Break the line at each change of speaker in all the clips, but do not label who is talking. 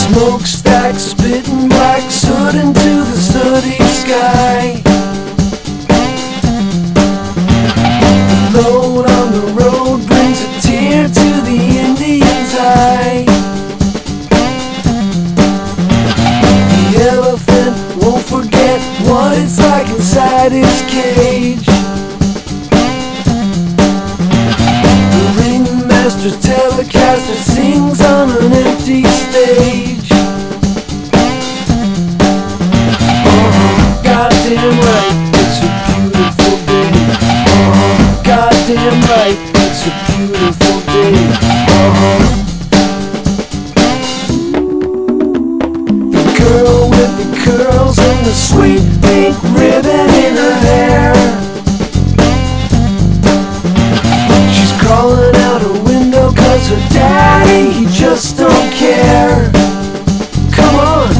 Smokestacks spitting black soot into the sooty sky. The load on the road brings a tear to the Indian's eye. The elephant won't forget what it's like inside his cage. The ringmaster's telecaster sings on an empty stage. Goddamn right, it's a beautiful day. Goddamn right, it's a beautiful day. The girl with the curls and the sweet pink ribbon in her hair, she's crawling out her window 'cause her daddy, he just don't care. Come on.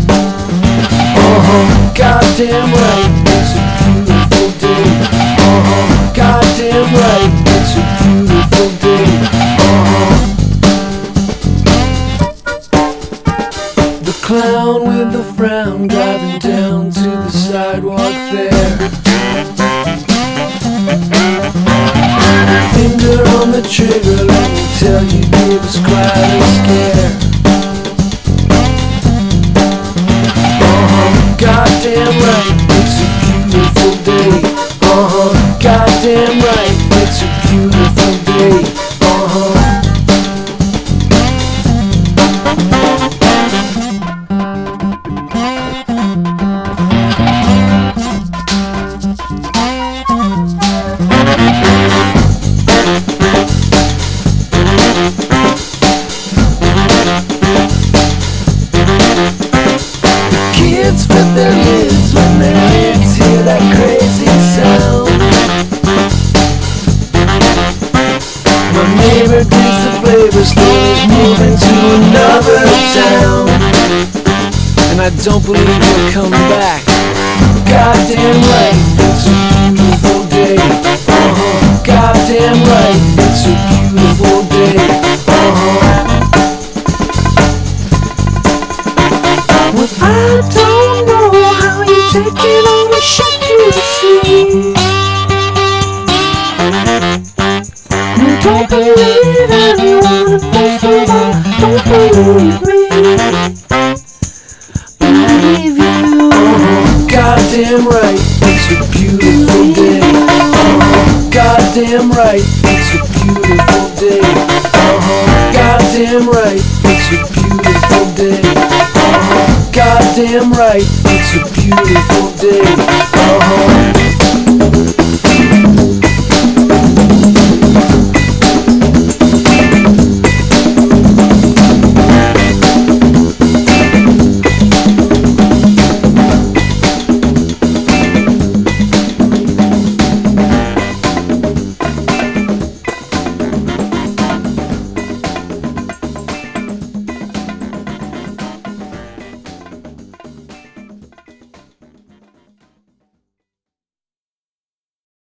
Goddamn right, it's a beautiful day. Goddamn right, it's a beautiful day. The clown with the frown driving down to the sidewalk there. Finger on the trigger, let me tell you, gave us quite a scare. Goddamn right, it's a beautiful day. Goddamn right, it's a beautiful day. Kids with their lids when their ears hear that crazy sound. My neighbor digs the flavor stores, moving to another town, and I don't believe he'll come back. Goddamn right, it's a beautiful day. Goddamn right, it's a beautiful day. Well, I don't know how you take it all the shit you see. You don't believe anyone, and most of all, don't believe me. Believe you. Goddamn right, it's a beautiful day. Goddamn right, it's a beautiful day. Goddamn right, it's a beautiful day. Goddamn right, it's a beautiful day.